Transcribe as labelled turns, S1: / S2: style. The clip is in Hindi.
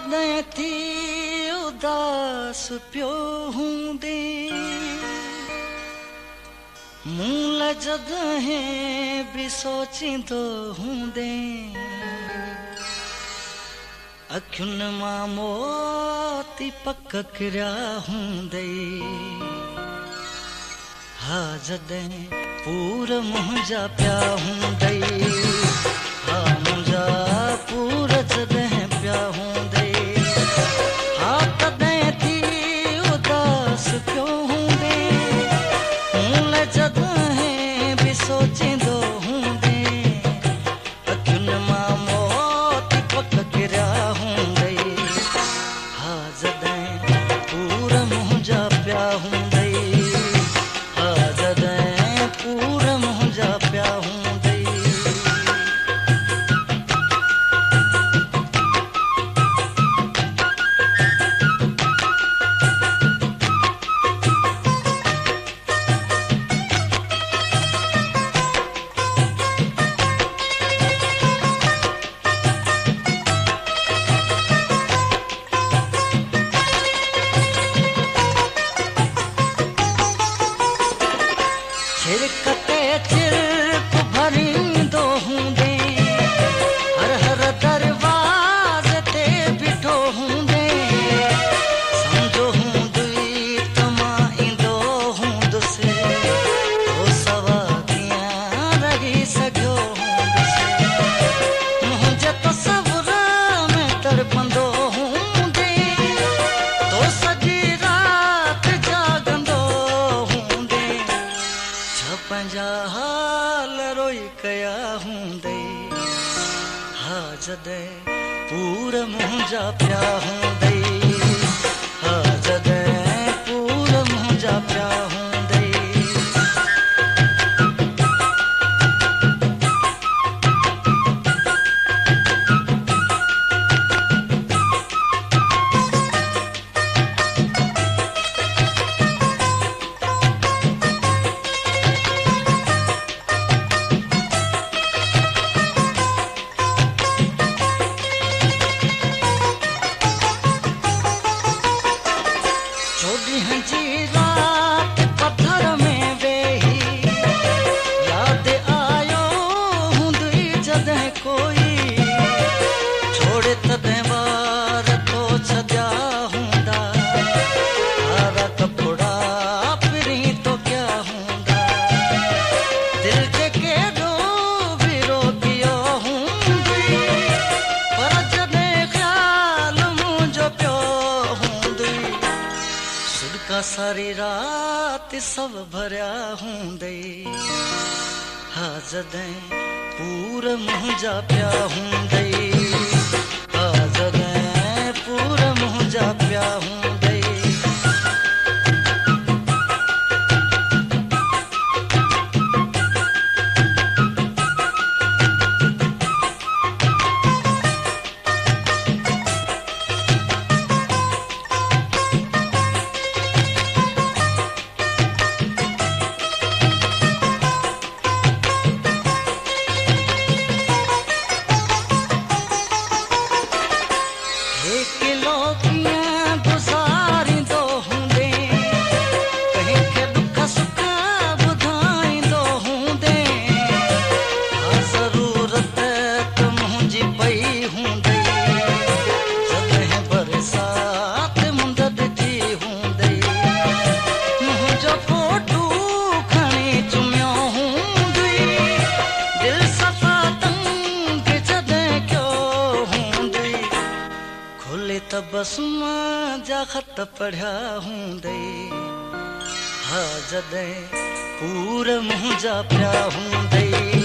S1: जॾहिं थी उदास पियो हूंदे मूं लाइ जॾहिं बि सोचींदो हूंदे अखियुनि मां मोती पक किरिया हूंदे हा जॾहिं पूर मुंहिंजा पिया हूंदे हा मुंहिंजा पूर जॾहिं पिया हूंदे हा तॾहिं थी उदास पियो हूंदे मूं लाइ जॾहिं बि सोचींदो हूंदे अखियुनि मां मोती पक किरिया हूंदे हा जॾहिं पूर मुंहिंजा पिया हूंदे हा जॾहिं पूर मुंहिंजा पिया हूंदे छिरकते चिरक भरींदो हूंदे हर हर दरवाज़े ते बीठो हूंदे सम्झो हूंदई त मां ईंदो हूंदुसि तो सवा कीअं रही सघियो हूंदुसि मुंहिंजे तसवुर में तड़पंदो हूंदे तो सॼी राति जागंदो हूंदे पंहिंजा हाल रोई कया हूंदे हा जॾहिं पूर मुंहिंजा पिया हूंदे हा जॾहिं पूर मुंहिंजा पिया हूंदे ॾींहं जी राति पथर में वेही यादि आयो हूंदई जॾहिं कोई छोड़े तॾहिं वार तो छॾिया हूंदा हारा कपिड़ा पिरी तो क्या हूंदा दिल जे केॾो बि रोकियो हूंदई पर जॾहिं ख़्याल मुंहिंजो पियो हूंदई सिडका सारी रात सब भरिया हूंदे हा जॾहिं पूर मुंहिंजा पिया हूंदे हा जॾहिं पूर मुंहिंजा पिया हूंदे किलो कीअं गुज़ारींदो हूंदे कंहिंखे दुख सुख ॿुधाईंदो हूंदे हा ज़रूरत त मुंहिंजी पई हूंदे जॾहिं बरसात मुंद ॾिठी हूंदे मुंहिंजो फोटू खणी चुमियो हूंदई दिलि सफ़ा तंग जॾहिं कयो हूंदई खोले तबसुम जा ख़त पढ़िया हूंदे हा जॾहिं पूर मुंहिंजा पिया हूंदे